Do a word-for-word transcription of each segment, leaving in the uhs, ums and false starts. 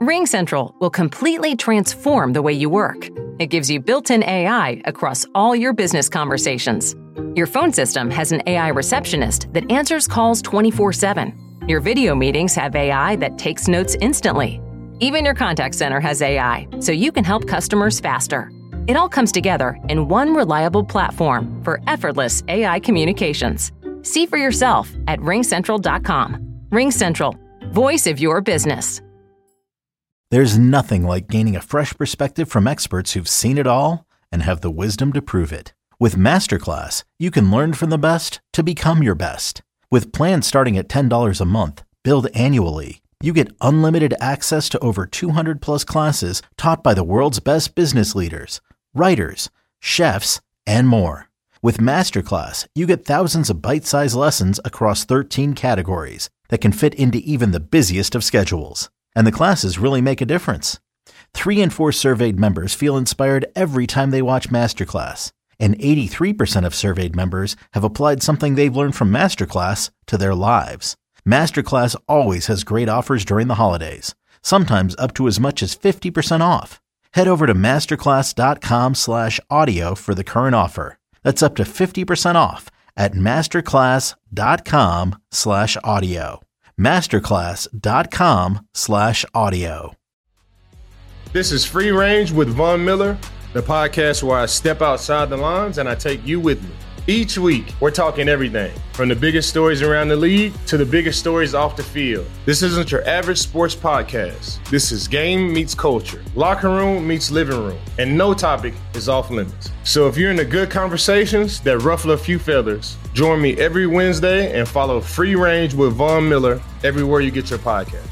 RingCentral will completely transform the way you work. It gives you built-in A I across all your business conversations. Your phone system has an A I receptionist that answers calls twenty-four seven. Your video meetings have A I that takes notes instantly. Even your contact center has A I, so you can help customers faster. It all comes together in one reliable platform for effortless A I communications. See for yourself at ring central dot com. RingCentral, voice of your business. There's nothing like gaining a fresh perspective from experts who've seen it all and have the wisdom to prove it. With Masterclass, you can learn from the best to become your best. With plans starting at ten dollars a month, billed annually, you get unlimited access to over two hundred plus classes taught by the world's best business leaders, writers, chefs, and more. With Masterclass, you get thousands of bite-sized lessons across thirteen categories that can fit into even the busiest of schedules. And the classes really make a difference. Three in four surveyed members feel inspired every time they watch Masterclass. And eighty-three percent of surveyed members have applied something they've learned from Masterclass to their lives. Masterclass always has great offers during the holidays, sometimes up to as much as fifty percent off. Head over to masterclass.com slash audio for the current offer. That's up to fifty percent off at masterclass.com slash audio. masterclass.com slash audio. This is Free Range with Von Miller, the podcast where I step outside the lines and I take you with me. Each week, we're talking everything from the biggest stories around the league to the biggest stories off the field. This isn't your average sports podcast. This is game meets culture, locker room meets living room, and no topic is off limits. So if you're into good conversations that ruffle a few feathers, join me every Wednesday and follow Free Range with Von Miller everywhere you get your podcast.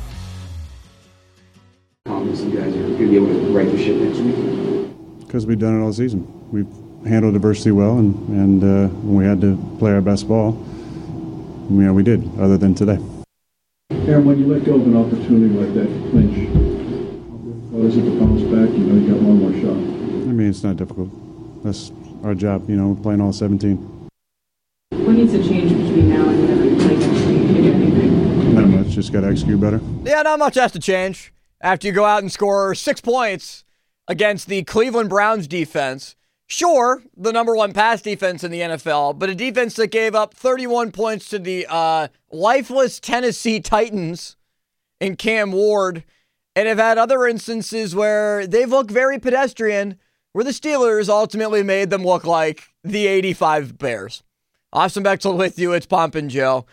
Confidence you guys are going to be able to right the ship next week? Because we've done it all season. We've handled adversity well, and, and uh, when we had to play our best ball, you know, we did, other than today. Aaron, when you let go of an opportunity like that to clinch, what is it to bounce back? You know, you got one more shot. I mean, it's not difficult. That's our job, you know, we're playing all seventeen. What needs to change between now and whenever you play next week? Can you do anything? Not much, just got to execute better. Yeah, not much has to change. After you go out and score six points against the Cleveland Browns defense, sure, the number one pass defense in the N F L, but a defense that gave up thirty-one points to the uh, lifeless Tennessee Titans in Cam Ward, and have had other instances where they've looked very pedestrian, where the Steelers ultimately made them look like the eighty-five Bears. Austin Bechtel with you. It's Pomp and Joe.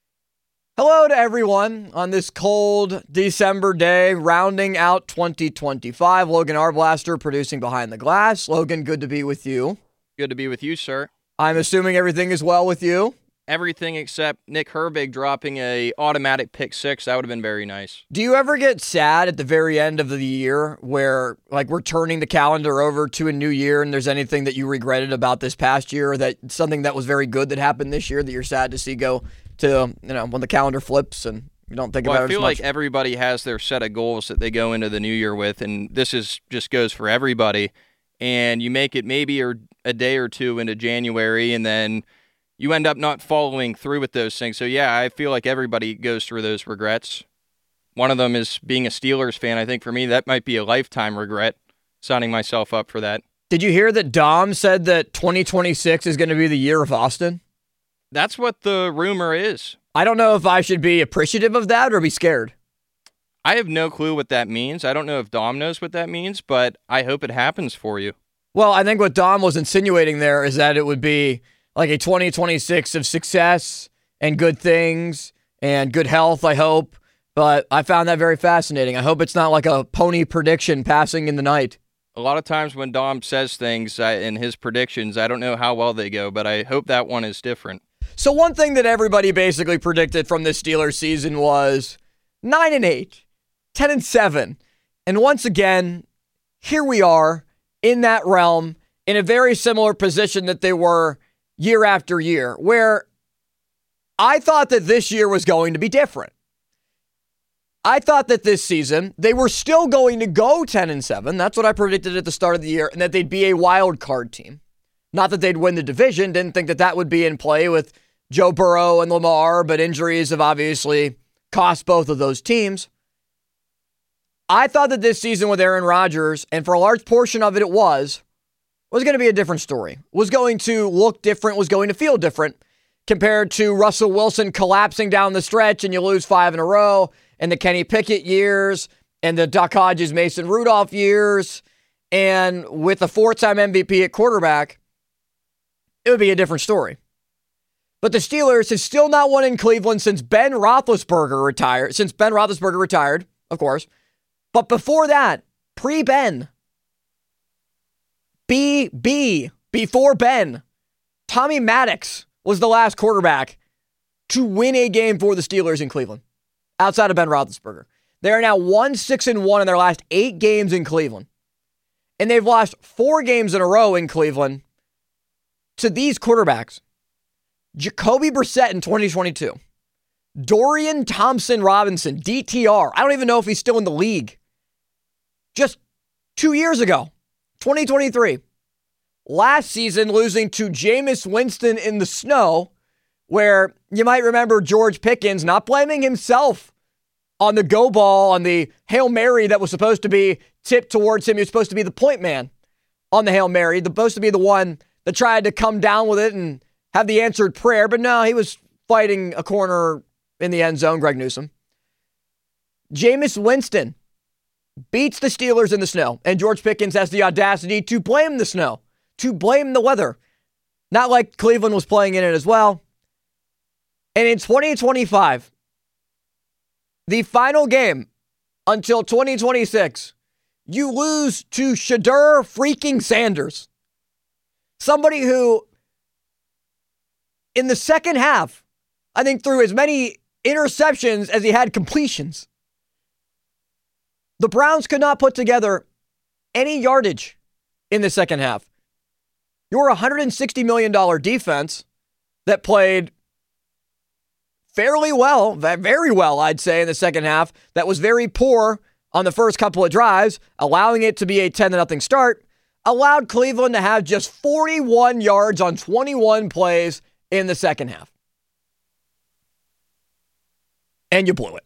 Hello to everyone on this cold December day, rounding out twenty twenty-five. Logan Arblaster producing Behind the Glass. Logan, good to be with you. Good to be with you, sir. I'm assuming everything is well with you? Everything except Nick Herbig dropping a automatic pick six. That would have been very nice. Do you ever get sad at the very end of the year where, like, we're turning the calendar over to a new year and there's anything that you regretted about this past year, or that something that was very good that happened this year that you're sad to see go to, you know, when the calendar flips and you don't think well, about it I feel as much? like everybody has their set of goals that they go into the new year with, and this is just goes for everybody. And you make it maybe or a day or two into January, and then you end up not following through with those things. So, yeah, I feel like everybody goes through those regrets. One of them is being a Steelers fan. I think for me, that might be a lifetime regret, signing myself up for that. Did you hear that Dom said that twenty twenty-six is going to be the year of Austin? That's what the rumor is. I don't know if I should be appreciative of that or be scared. I have no clue what that means. I don't know if Dom knows what that means, but I hope it happens for you. Well, I think what Dom was insinuating there is that it would be like a twenty twenty-six of success and good things and good health, I hope. But I found that very fascinating. I hope it's not like a pony prediction passing in the night. A lot of times when Dom says things uh, in his predictions, I don't know how well they go, but I hope that one is different. So one thing that everybody basically predicted from this Steelers season was nine and eight, ten and seven. And once again, here we are in that realm in a very similar position that they were year after year, where I thought that this year was going to be different. I thought that this season they were still going to go ten and seven. That's what I predicted at the start of the year, and that they'd be a wild card team. Not that they'd win the division. Didn't think that that would be in play with Joe Burrow and Lamar, but injuries have obviously cost both of those teams. I thought that this season with Aaron Rodgers, and for a large portion of it, it was, was going to be a different story. Was going to look different, was going to feel different compared to Russell Wilson collapsing down the stretch and you lose five in a row, and the Kenny Pickett years, and the Duck Hodges, Mason Rudolph years, and with a four-time M V P at quarterback, it would be a different story. But the Steelers have still not won in Cleveland since Ben Roethlisberger retired, since Ben Roethlisberger retired, of course. But before that, pre-Ben, B B, before Ben, Tommy Maddox was the last quarterback to win a game for the Steelers in Cleveland, outside of Ben Roethlisberger. They are now one six and one in their last eight games in Cleveland. And they've lost four games in a row in Cleveland to these quarterbacks. Jacoby Brissett in twenty twenty-two. Dorian Thompson-Robinson, D T R. I don't even know if he's still in the league. Just two years ago, twenty twenty-three. Last season, losing to Jameis Winston in the snow, where you might remember George Pickens not blaming himself on the go ball, on the Hail Mary that was supposed to be tipped towards him. He was supposed to be the point man on the Hail Mary, supposed to be the one that tried to come down with it and have the answered prayer, but no, he was fighting a corner in the end zone, Greg Newsome. Jameis Winston beats the Steelers in the snow, and George Pickens has the audacity to blame the snow, to blame the weather. Not like Cleveland was playing in it as well. And in twenty twenty-five, the final game until twenty twenty-six, you lose to Shedeur freaking Sanders. Somebody who, in the second half, I think threw as many interceptions as he had completions. The Browns could not put together any yardage in the second half. Your one hundred sixty million dollars defense that played fairly well, very well, I'd say, in the second half, that was very poor on the first couple of drives, allowing it to be a ten to nothing start, allowed Cleveland to have just forty-one yards on twenty-one plays in the second half. And you blew it.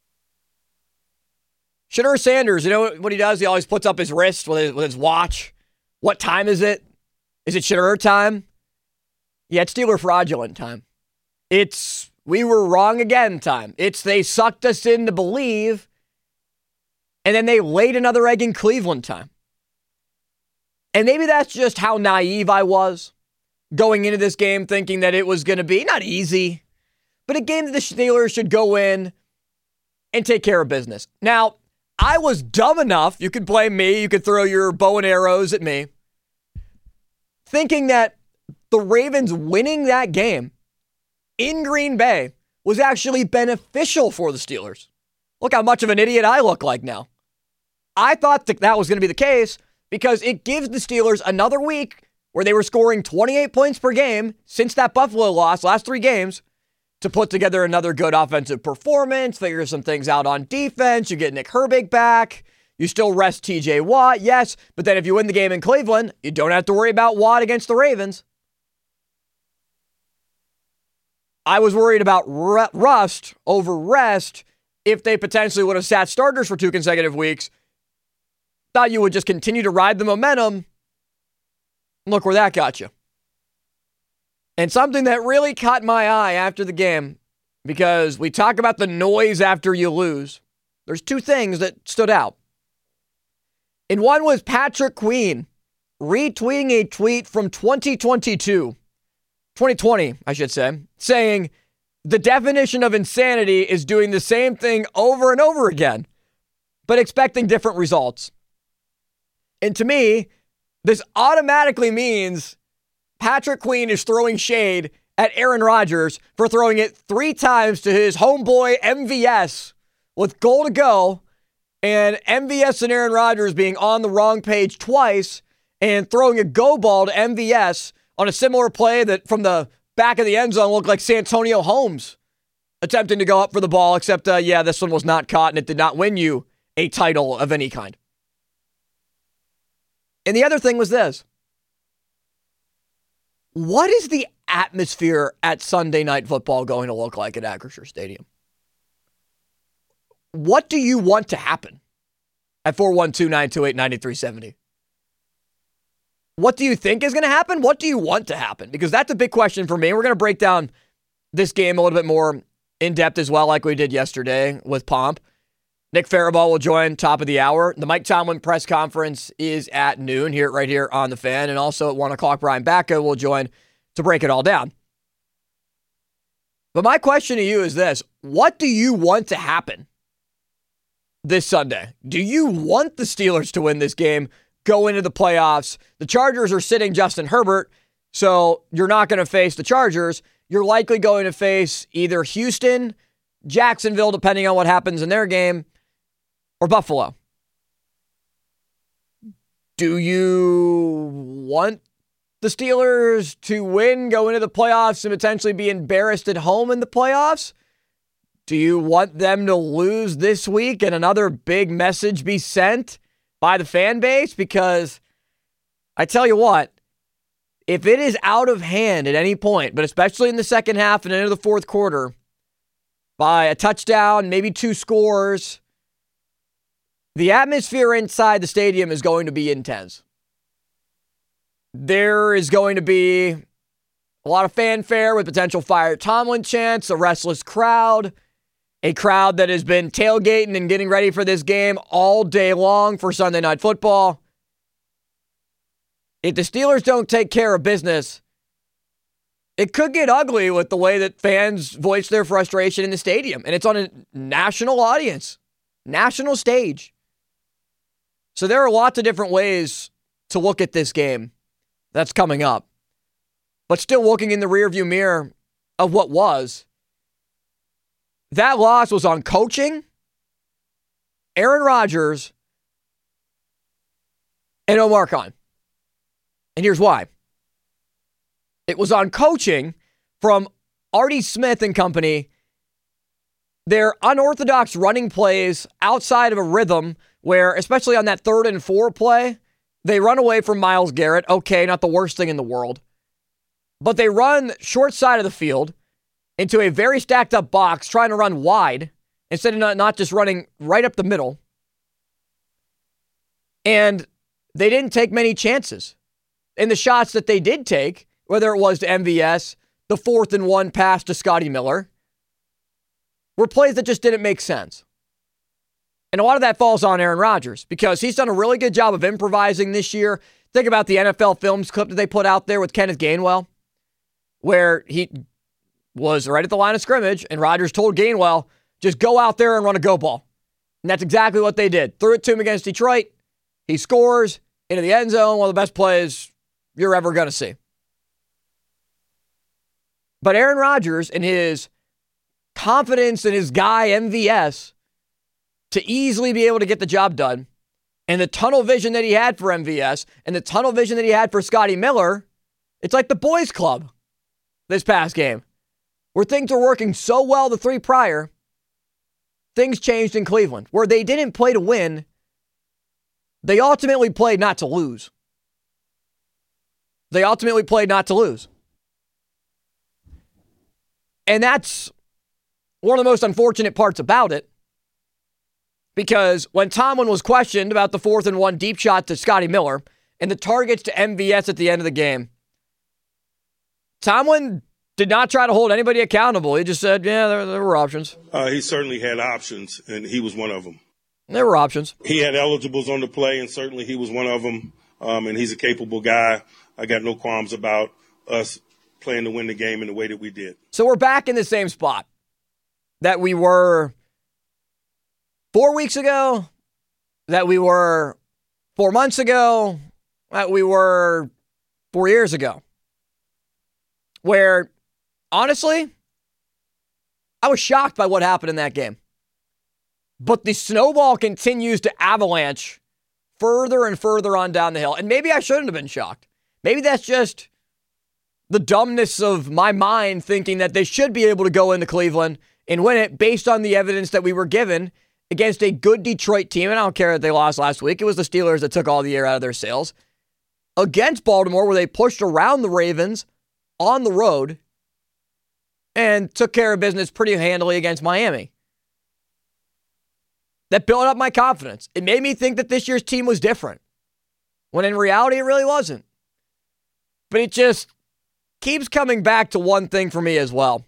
Shedeur Sanders, you know what he does? He always puts up his wrist with his, with his watch. What time is it? Is it Shedeur time? Yeah, it's Steeler fraudulent time. It's we were wrong again time. It's they sucked us in to believe, and then they laid another egg in Cleveland time. And maybe that's just how naive I was going into this game, thinking that it was going to be not easy, but a game that the Steelers should go in and take care of business. Now, I was dumb enough, you could blame me, you could throw your bow and arrows at me, thinking that the Ravens winning that game in Green Bay was actually beneficial for the Steelers. Look how much of an idiot I look like now. I thought that that was going to be the case because it gives the Steelers another week where they were scoring twenty-eight points per game since that Buffalo loss, last three games, to put together another good offensive performance, figure some things out on defense. You get Nick Herbig back. You still rest T J Watt, yes, but then if you win the game in Cleveland, you don't have to worry about Watt against the Ravens. I was worried about r- rust over rest if they potentially would have sat starters for two consecutive weeks. Thought you would just continue to ride the momentum. Look where that got you. And something that really caught my eye after the game, because we talk about the noise after you lose, there's two things that stood out. And one was Patrick Queen retweeting a tweet from twenty twenty-two, twenty twenty, I should say, saying the definition of insanity is doing the same thing over and over again, but expecting different results. And to me, this automatically means Patrick Queen is throwing shade at Aaron Rodgers for throwing it three times to his homeboy M V S with goal to go, and M V S and Aaron Rodgers being on the wrong page twice and throwing a go ball to M V S on a similar play that from the back of the end zone looked like Santonio Holmes attempting to go up for the ball, except, uh, yeah, this one was not caught and it did not win you a title of any kind. And the other thing was this. What is the atmosphere at Sunday Night Football going to look like at Acrisure Stadium? What do you want to happen? at four one two, nine two eight, nine three seven zero. What do you think is going to happen? What do you want to happen? Because that's a big question for me. We're going to break down this game a little bit more in depth as well, like we did yesterday with Pomp. Nick Faribault will join top of the hour. The Mike Tomlin press conference is at noon here, right here on The Fan. And also at one o'clock, Brian Bacca will join to break it all down. But my question to you is this. What do you want to happen this Sunday? Do you want the Steelers to win this game, go into the playoffs? The Chargers are sitting Justin Herbert, so you're not going to face the Chargers. You're likely going to face either Houston, Jacksonville, depending on what happens in their game, or Buffalo. Do you want the Steelers to win, go into the playoffs, and potentially be embarrassed at home in the playoffs? Do you want them to lose this week and another big message be sent by the fan base? Because I tell you what, if it is out of hand at any point, but especially in the second half and into the fourth quarter, by a touchdown, maybe two scores, the atmosphere inside the stadium is going to be intense. There is going to be a lot of fanfare with potential fire Tomlin chants, a restless crowd, a crowd that has been tailgating and getting ready for this game all day long for Sunday Night Football. If the Steelers don't take care of business, it could get ugly with the way that fans voice their frustration in the stadium. And it's on a national audience, national stage. So there are lots of different ways to look at this game that's coming up. But still looking in the rearview mirror of what was, that loss was on coaching, Aaron Rodgers, and Omar Khan. And here's why. It was on coaching from Artie Smith and company. Their unorthodox running plays outside of a rhythm where, especially on that third and four play, they run away from Myles Garrett. Okay, not the worst thing in the world. But they run short side of the field into a very stacked up box, trying to run wide instead of not, not just running right up the middle. And they didn't take many chances. And the shots that they did take, whether it was to M V S, the fourth and one pass to Scotty Miller, were plays that just didn't make sense. And a lot of that falls on Aaron Rodgers because he's done a really good job of improvising this year. Think about the N F L Films clip that they put out there with Kenneth Gainwell, where he was right at the line of scrimmage and Rodgers told Gainwell, just go out there and run a go ball. And that's exactly what they did. Threw it to him against Detroit. He scores into the end zone, one of the best plays you're ever going to see. But Aaron Rodgers and his confidence in his guy M V S to easily be able to get the job done, and the tunnel vision that he had for M V S, and the tunnel vision that he had for Scotty Miller, it's like the boys club this past game, where things were working so well the three prior, things changed in Cleveland, where they didn't play to win, they ultimately played not to lose. They ultimately played not to lose. And that's one of the most unfortunate parts about it. Because when Tomlin was questioned about the fourth and one deep shot to Scotty Miller and the targets to M V S at the end of the game, Tomlin did not try to hold anybody accountable. He just said, yeah, there, there were options. Uh, he certainly had options, and he was one of them. There were options. He had eligibles on the play, and certainly he was one of them. Um, and he's a capable guy. I got no qualms about us playing to win the game in the way that we did. So we're back in the same spot that we were four weeks ago, that we were four months ago, that we were four years ago. Where, honestly, I was shocked by what happened in that game. But the snowball continues to avalanche further and further on down the hill. And maybe I shouldn't have been shocked. Maybe that's just the dumbness of my mind thinking that they should be able to go into Cleveland and win it based on the evidence that we were given against a good Detroit team. And I don't care that they lost last week. It was the Steelers that took all the air out of their sails. Against Baltimore, where they pushed around the Ravens on the road and took care of business pretty handily against Miami. that built up my confidence. It made me think that this year's team was different, when in reality, it really wasn't. But it just keeps coming back to one thing for me as well.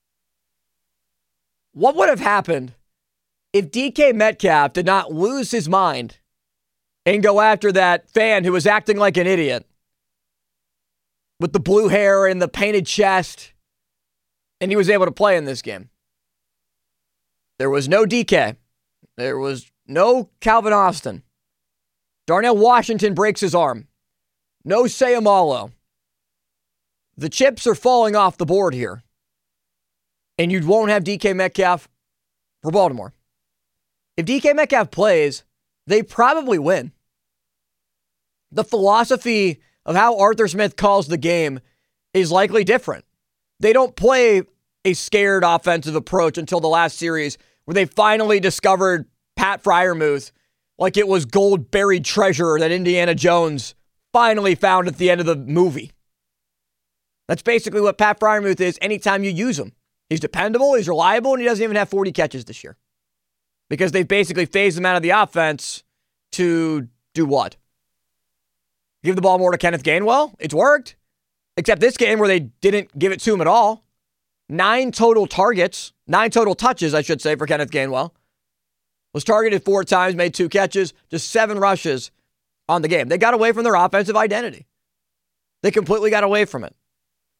What would have happened if D K Metcalf did not lose his mind and go after that fan who was acting like an idiot with the blue hair and the painted chest, and he was able to play in this game? There was no D K. There was no Calvin Austin. Darnell Washington breaks his arm. No Sayamalo. The chips are falling off the board here. And you won't have D K Metcalf for Baltimore. If D K Metcalf plays, they probably win. The philosophy of how Arthur Smith calls the game is likely different. They don't play a scared offensive approach until the last series where they finally discovered Pat Freiermuth like it was gold buried treasure that Indiana Jones finally found at the end of the movie. That's basically what Pat Freiermuth is anytime you use him. He's dependable, he's reliable, and he doesn't even have forty catches this year. Because they've basically phased him out of the offense to do what? Give the ball more to Kenneth Gainwell? It's worked. Except this game where they didn't give it to him at all. Nine total targets, nine total touches, I should say, for Kenneth Gainwell. Was targeted four times, made two catches, just seven rushes on the game. They got away from their offensive identity. They completely got away from it.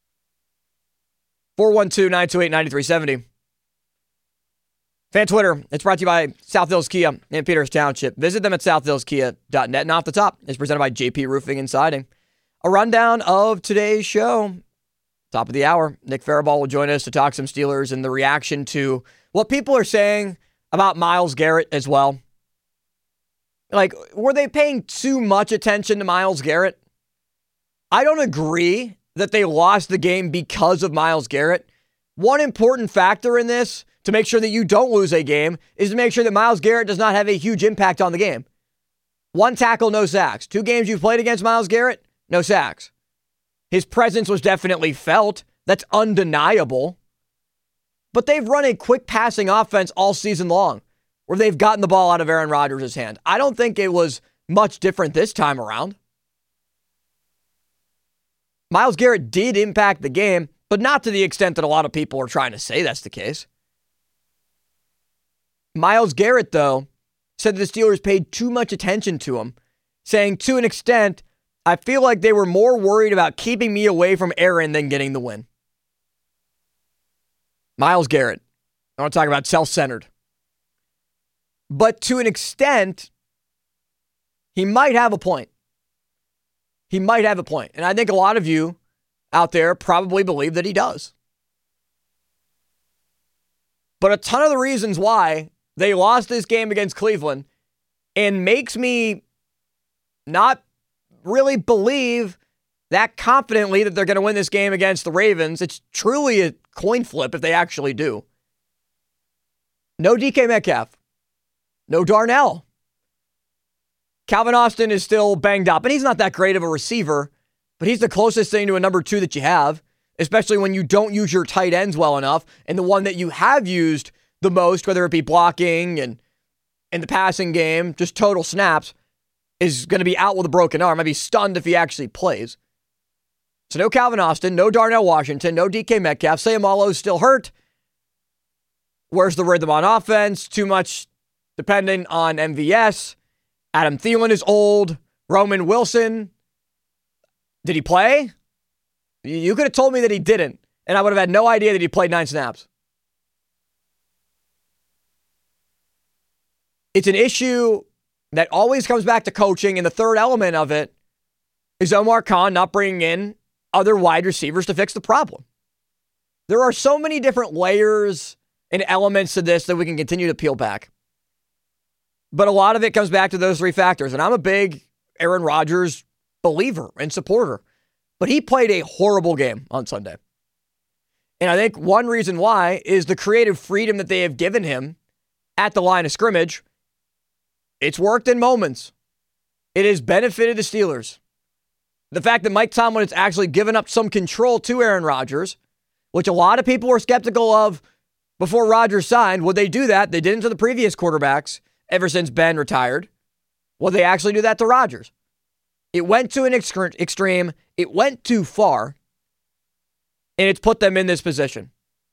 four one two, nine two eight, nine three seven zero. Fan Twitter, it's brought to you by South Hills Kia in Peters Township. Visit them at south hills kia dot net. And off the top, it's presented by J P Roofing and Siding. A rundown of today's show. Top of the hour, Nick Faribault will join us to talk some Steelers and the reaction to what people are saying about Myles Garrett as well. Like, were they paying too much attention to Myles Garrett? I don't agree that they lost the game because of Myles Garrett. One important factor in this to make sure that you don't lose a game is to make sure that Myles Garrett does not have a huge impact on the game. One tackle, no sacks. Two games you've played against Myles Garrett, no sacks. His presence was definitely felt. That's undeniable. But they've run a quick passing offense all season long where they've gotten the ball out of Aaron Rodgers' hand. I don't think it was much different this time around. Myles Garrett did impact the game, but not to the extent that a lot of people are trying to say that's the case. Myles Garrett, though, said that the Steelers paid too much attention to him, saying to an extent, I feel like they were more worried about keeping me away from Aaron than getting the win. Myles Garrett. I want to talk about self-centered. But to an extent, he might have a point. He might have a point. And I think a lot of you out there probably believe that he does. But a ton of the reasons why they lost this game against Cleveland and makes me not really believe that confidently that they're going to win this game against the Ravens. It's truly a coin flip if they actually do. No D K Metcalf. No Darnell. Calvin Austin is still banged up, and he's not that great of a receiver, but he's the closest thing to a number two that you have, especially when you don't use your tight ends well enough, and the one that you have used the most, whether it be blocking and in the passing game, just total snaps, is going to be out with a broken arm. I'd be stunned if he actually plays. So no Calvin Austin, no Darnell Washington, no D K Metcalf. Sayamalo's still hurt. Where's the rhythm on offense? Too much dependent on M V S. Adam Thielen is old. Roman Wilson, did he play? You could have told me that he didn't, and I would have had no idea that he played nine snaps. It's an issue that always comes back to coaching, and the third element of it is Omar Khan not bringing in other wide receivers to fix the problem. There are so many different layers and elements to this that we can continue to peel back. But a lot of it comes back to those three factors, and I'm a big Aaron Rodgers believer and supporter, but he played a horrible game on Sunday. And I think one reason why is the creative freedom that they have given him at the line of scrimmage. It's worked in moments. It has benefited the Steelers. The fact that Mike Tomlin has actually given up some control to Aaron Rodgers, which a lot of people were skeptical of before Rodgers signed. Would they do that? They didn't to the previous quarterbacks. ever since Ben retired. Well, they actually do that to Rodgers. It went to an ex- extreme. It went too far. And it's put them in this position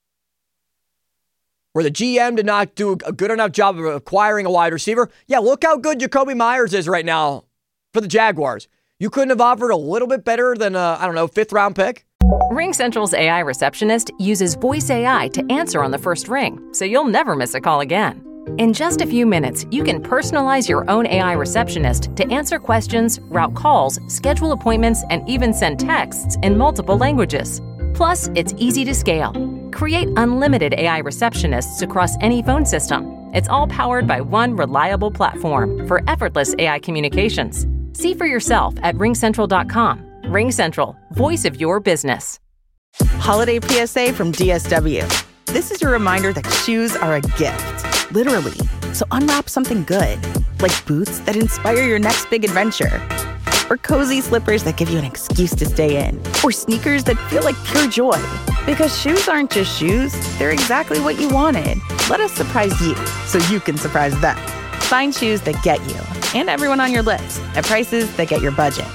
where the G M did not do a good enough job of acquiring a wide receiver. Yeah, look how good Jacoby Myers is right now for the Jaguars. You couldn't have offered a little bit better than a, I don't know, fifth round pick? RingCentral's A I receptionist uses voice A I to answer on the first ring, so you'll never miss a call again. In just a few minutes, you can personalize your own A I receptionist to answer questions, route calls, schedule appointments, and even send texts in multiple languages. Plus, it's easy to scale. Create unlimited A I receptionists across any phone system. It's all powered by one reliable platform for effortless A I communications. See for yourself at ring central dot com. RingCentral, voice of your business. Holiday P S A from D S W. This is your reminder that shoes are a gift, literally. So unwrap something good, like boots that inspire your next big adventure, or cozy slippers that give you an excuse to stay in, or sneakers that feel like pure joy. Because shoes aren't just shoes, they're exactly what you wanted. Let us surprise you so you can surprise them. Find shoes that get you and everyone on your list at prices that get your budget.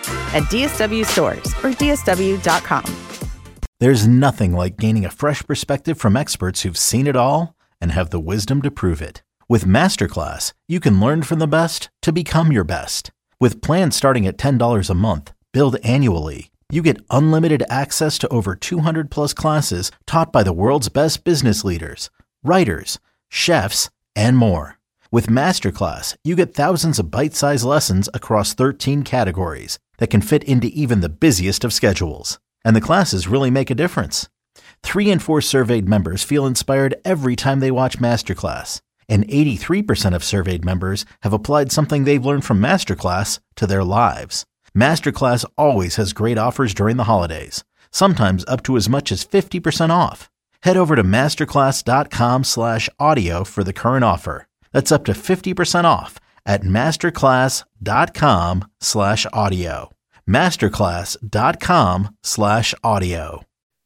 At D S W stores or D S W dot com. There's nothing like gaining a fresh perspective from experts who've seen it all and have the wisdom to prove it. With Masterclass, you can learn from the best to become your best. With plans starting at ten dollars a month, billed annually, you get unlimited access to over two hundred plus classes taught by the world's best business leaders, writers, chefs, and more. With Masterclass, you get thousands of bite-sized lessons across thirteen categories that can fit into even the busiest of schedules. And the classes really make a difference. Three in four surveyed members feel inspired every time they watch Masterclass. And eighty-three percent of surveyed members have applied something they've learned from Masterclass to their lives. Masterclass always has great offers during the holidays, sometimes up to as much as fifty percent off. Head over to masterclass.com slash audio for the current offer. That's up to fifty percent off at masterclass.com slash audio. Masterclass.com slash audio.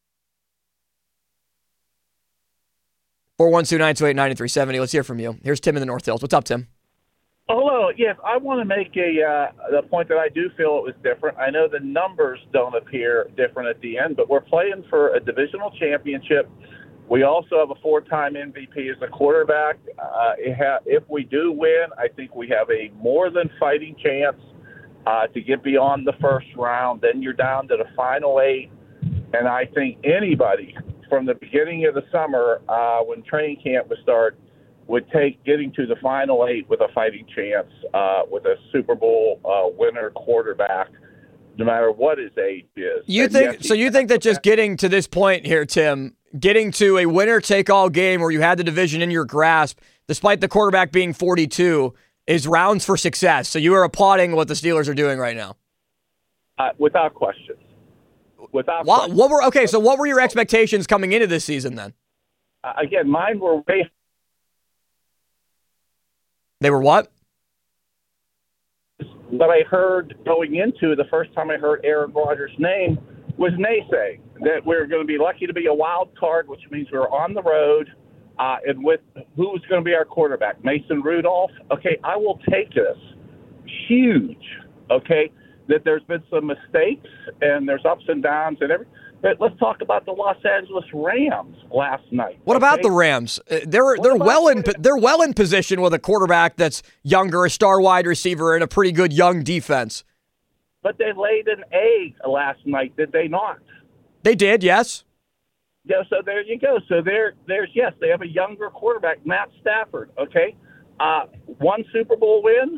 four one two, nine two eight, nine three seven zero. Let's hear from you. Here's Tim in the North Hills. What's up, Tim? Hello. Yes, I want to make a uh, the point that I do feel it was different. I know the numbers don't appear different at the end, but we're playing for a divisional championship. We also have a four-time M V P as a quarterback. Uh, it ha- if we do win, I think we have a more than fighting chance uh, to get beyond the first round. Then you're down to the final eight, and I think anybody from the beginning of the summer uh, when training camp would start would take getting to the final eight with a fighting chance uh, with a Super Bowl uh, winner quarterback, no matter what his age is. You and think yes, so? You think that just getting to this point here, Tim, getting to a winner-take-all game where you had the division in your grasp, despite the quarterback being forty-two, is rounds for success. So you are applauding what the Steelers are doing right now, uh, without question. Without what, question. what were okay? So what were your expectations coming into this season then? Uh, again, mine were way. They were what? What I heard going into the first time I heard Aaron Rodgers' name was naysaying that we we're going to be lucky to be a wild card, which means we we're on the road, uh, and with who's going to be our quarterback, Mason Rudolph. Okay, I will take this. Huge. Okay, that there's been some mistakes and there's ups and downs and everything. But let's talk about the Los Angeles Rams last night. What okay? about the Rams? They're what they're well in they're well in position with a quarterback that's younger, a star wide receiver, and a pretty good young defense. But they laid an egg last night, did they not? They did, yes. Yeah, so there you go. So there, there's yes, they have a younger quarterback, Matt Stafford. Okay, uh, one Super Bowl win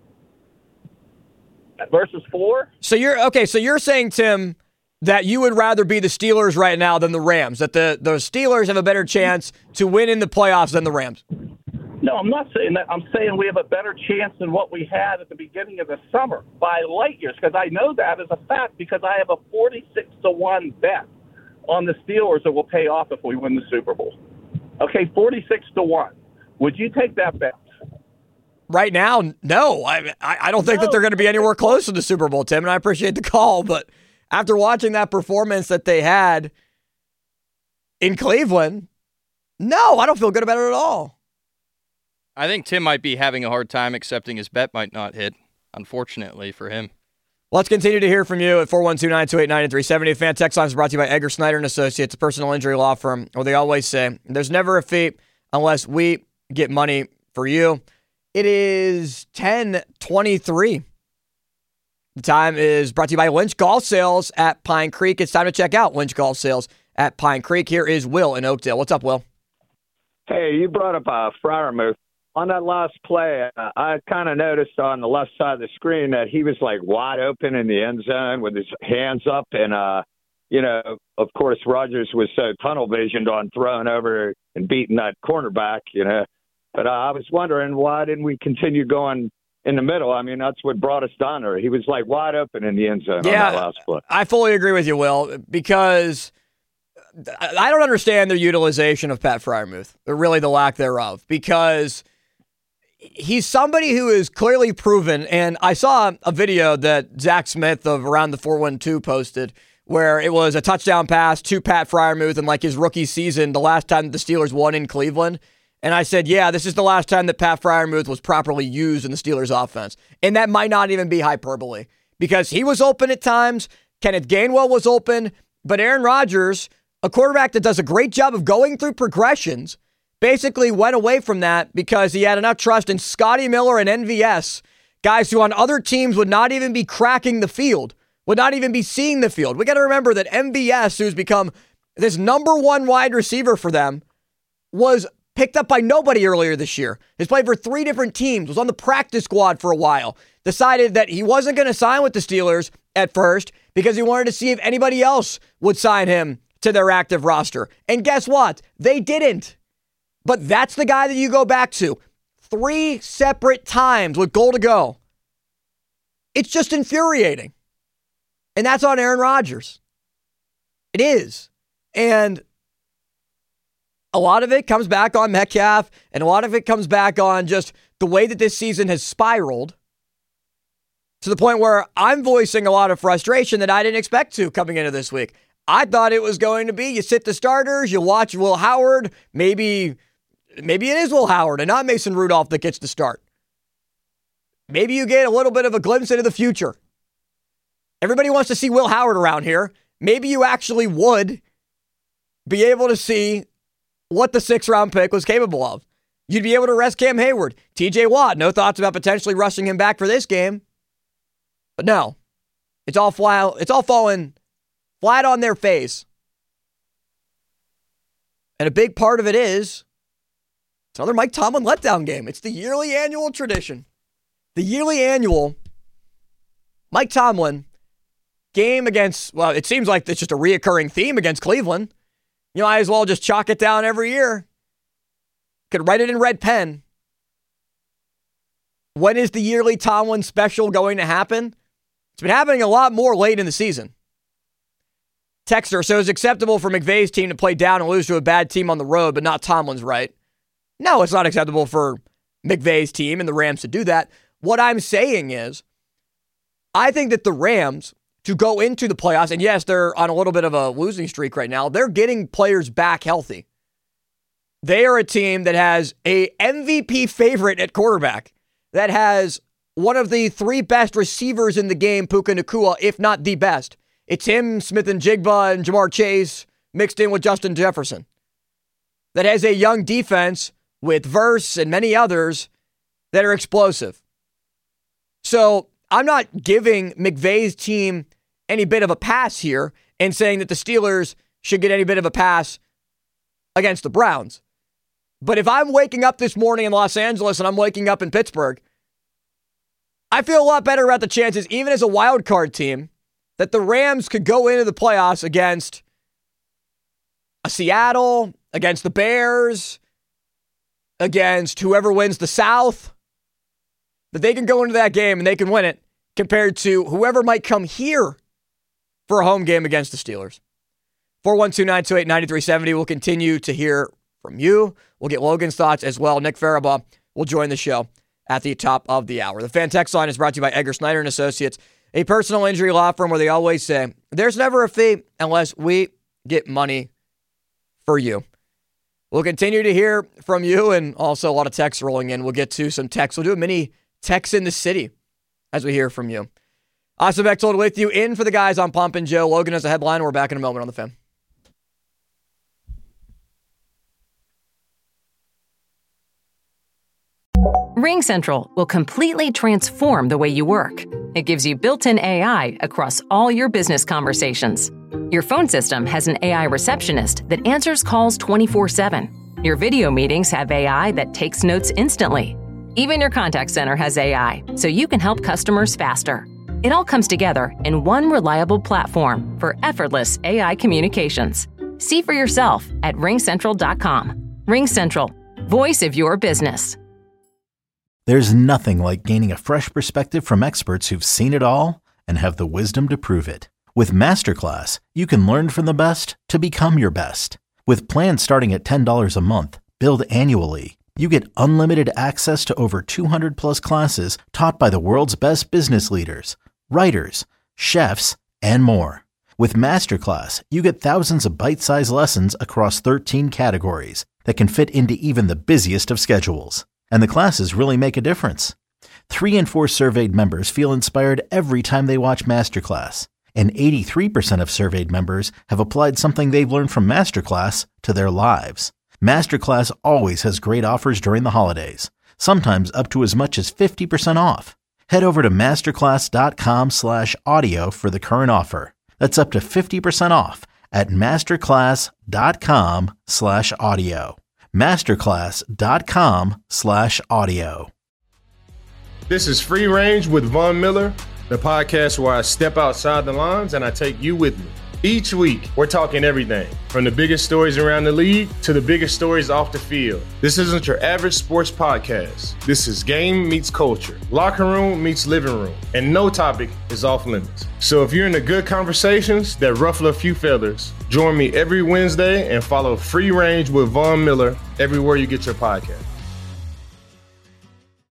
versus four. So you're okay. So you're saying, Tim, that you would rather be the Steelers right now than the Rams, that the, the Steelers have a better chance to win in the playoffs than the Rams. No, I'm not saying that. I'm saying we have a better chance than what we had at the beginning of the summer by light years, because I know that as a fact because I have a forty-six to one bet on the Steelers that will pay off if we win the Super Bowl. Okay, forty-six to one. Would you take that bet? Right now, no. I I don't think no. that they're going to be anywhere close to the Super Bowl, Tim, and I appreciate the call, but after watching that performance that they had in Cleveland, no, I don't feel good about it at all. I think Tim might be having a hard time accepting his bet might not hit, unfortunately for him. Let's continue to hear from you at four one two, nine two eight, nine three seven zero. Fan text line is brought to you by Edgar Snyder and Associates, a personal injury law firm, where they always say, there's never a fee unless we get money for you. It is ten twenty-three. The time is brought to you by Lynch Golf Sales at Pine Creek. It's time to check out Lynch Golf Sales at Pine Creek. Here is Will in Oakdale. What's up, Will? Hey, you brought up uh, Freiermuth. On that last play, uh, I kind of noticed on the left side of the screen that he was like wide open in the end zone with his hands up. And, uh, you know, of course, Rodgers was so tunnel visioned on throwing over and beating that cornerback, you know. But uh, I was wondering, why didn't we continue going in the middle? I mean, that's what brought us down there. He was like wide open in the end zone yeah, on that last play. I fully agree with you, Will, because I don't understand their utilization of Pat Freiermuth, or really the lack thereof, because he's somebody who is clearly proven, and I saw a video that Zach Smith of Around the four one two posted where it was a touchdown pass to Pat Freiermuth in like his rookie season, the last time that the Steelers won in Cleveland. And I said, yeah, this is the last time that Pat Freiermuth was properly used in the Steelers offense. And that might not even be hyperbole, because he was open at times. Kenneth Gainwell was open, but Aaron Rodgers, a quarterback that does a great job of going through progressions, basically went away from that because he had enough trust in Scotty Miller and N V S, guys who on other teams would not even be cracking the field, would not even be seeing the field. We got to remember that M V S, who's become this number one wide receiver for them, was picked up by nobody earlier this year. He's played for three different teams, was on the practice squad for a while, decided that he wasn't going to sign with the Steelers at first because he wanted to see if anybody else would sign him to their active roster. And guess what? They didn't. But that's the guy that you go back to three separate times with goal to go. It's just infuriating. And that's on Aaron Rodgers. It is. And a lot of it comes back on Metcalf, and a lot of it comes back on just the way that this season has spiraled to the point where I'm voicing a lot of frustration that I didn't expect to coming into this week. I thought it was going to be you sit the starters, you watch Will Howard, maybe... Maybe it is Will Howard and not Mason Rudolph that gets to start. Maybe you get a little bit of a glimpse into the future. Everybody wants to see Will Howard around here. Maybe you actually would be able to see what the sixth round pick was capable of. You'd be able to rest Cam Hayward. T J Watt, no thoughts about potentially rushing him back for this game. But no, it's all fly, it's all falling flat on their face. And a big part of it is it's another Mike Tomlin letdown game. It's the yearly annual tradition. The yearly annual Mike Tomlin game against, well, it seems like it's just a reoccurring theme against Cleveland. You might as well just chalk it down every year. Could write it in red pen. When is the yearly Tomlin special going to happen? It's been happening a lot more late in the season. Texter, so it's acceptable for McVay's team to play down and lose to a bad team on the road, but not Tomlin's, right? No, it's not acceptable for McVay's team and the Rams to do that. What I'm saying is, I think that the Rams, to go into the playoffs, and yes, they're on a little bit of a losing streak right now, they're getting players back healthy. They are a team that has a M V P favorite at quarterback, that has one of the three best receivers in the game, Puka Nacua, if not the best. It's him, Smith and Jigba, and Jamar Chase mixed in with Justin Jefferson. That has a young defense with Verse and many others that are explosive. So I'm not giving McVay's team any bit of a pass here and saying that the Steelers should get any bit of a pass against the Browns. But if I'm waking up this morning in Los Angeles and I'm waking up in Pittsburgh, I feel a lot better about the chances, even as a wild card team, that the Rams could go into the playoffs against a Seattle, against the Bears, against whoever wins the South, that they can go into that game and they can win it compared to whoever might come here for a home game against the Steelers. four one two, nine two eight, nine three seven zero. We'll continue to hear from you. We'll get Logan's thoughts as well. Nick Farabaugh will join the show at the top of the hour. The fan text line is brought to you by Edgar Snyder and Associates, a personal injury law firm where they always say, there's never a fee unless we get money for you. We'll continue to hear from you and also a lot of texts rolling in. We'll get to some texts. We'll do a mini text in the city as we hear from you. Austin Bechtold with you in for the guys on Pomp and Joe. Logan has a headline. We're back in a moment on the Fan. RingCentral will completely transform the way you work. It gives you built-in A I across all your business conversations. Your phone system has an A I receptionist that answers calls twenty-four seven. Your video meetings have A I that takes notes instantly. Even your contact center has A I, so you can help customers faster. It all comes together in one reliable platform for effortless A I communications. See for yourself at ring central dot com. RingCentral, voice of your business. There's nothing like gaining a fresh perspective from experts who've seen it all and have the wisdom to prove it. With Masterclass, you can learn from the best to become your best. With plans starting at ten dollars a month, billed annually, you get unlimited access to over two hundred plus classes taught by the world's best business leaders, writers, chefs, and more. With Masterclass, you get thousands of bite-sized lessons across thirteen categories that can fit into even the busiest of schedules. And the classes really make a difference. Three in four surveyed members feel inspired every time they watch Masterclass. And eighty-three percent of surveyed members have applied something they've learned from Masterclass to their lives. Masterclass always has great offers during the holidays, sometimes up to as much as fifty percent off. Head over to masterclass.com slash audio for the current offer. That's up to fifty percent off at masterclass.com slash audio. Masterclass.com slash audio. This is Free Range with Von Miller, the podcast where I step outside the lines and I take you with me. Each week, we're talking everything from the biggest stories around the league to the biggest stories off the field. This isn't your average sports podcast. This is game meets culture, locker room meets living room, and no topic is off limits. So if you're into good conversations that ruffle a few feathers, join me every Wednesday and follow Free Range with Von Miller everywhere you get your podcast.